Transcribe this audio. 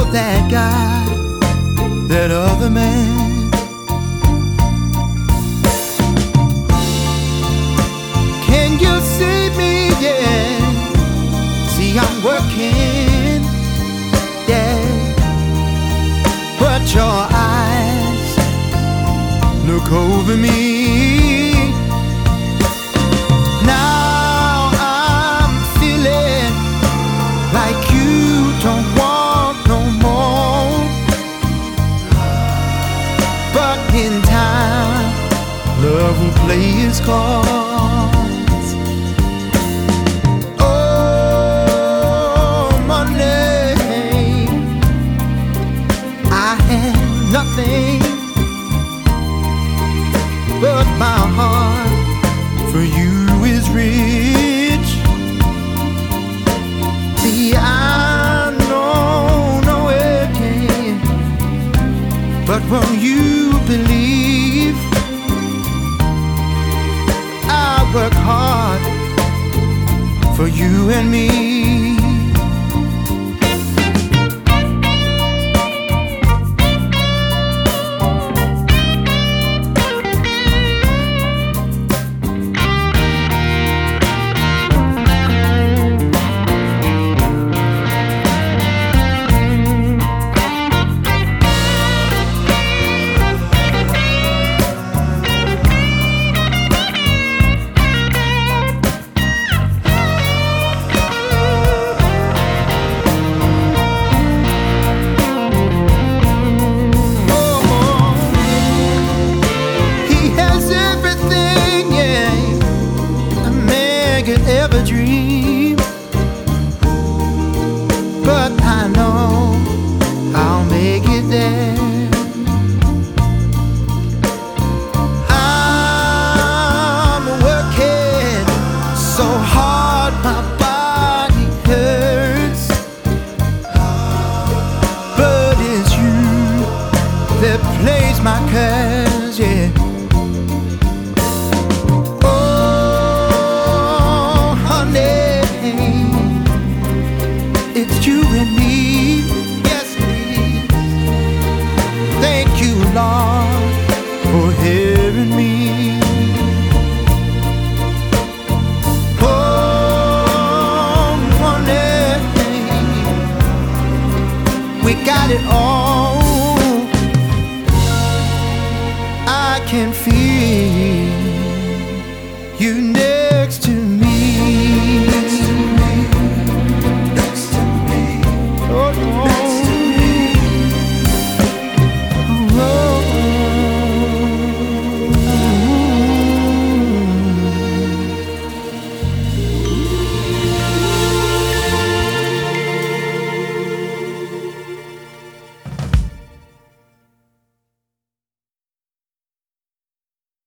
that guy, that other man. Can you see me? Yeah. See, I'm working, yeah. But your eyes look over me. Now I'm feeling like you don't want no more. But in time, love will play its cards. Oh, Monday, I had nothing, but my heart for you is rich. See, I know it can, but will you believe I work hard for you and me? Ever dream, but I know I'll make it there. I'm working so hard my body hurts, but it's you that plays my cards, yeah. It's you and me, yes please. Thank you, Lord, for hearing me. Oh, Monday, we got it all. I can feel